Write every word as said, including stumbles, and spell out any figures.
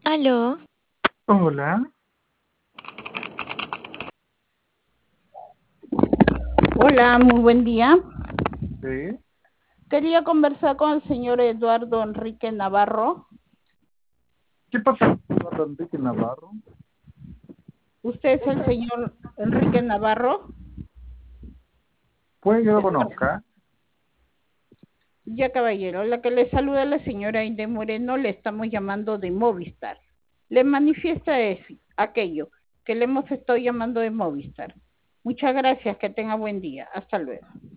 Aló, Hola, Hola, muy buen día. sí. Quería conversar con el señor Eduardo Enrique Navarro. ¿Qué pasa con Enrique Navarro? ¿Usted es el señor Enrique Navarro? Puede que yo lo Eduardo. conozca. Ya, caballero, la que le saluda la señora Aide Moreno, le estamos llamando de Movistar. Le manifiesta es aquello que le hemos estado llamando de Movistar. Muchas gracias, que tenga buen día. Hasta luego.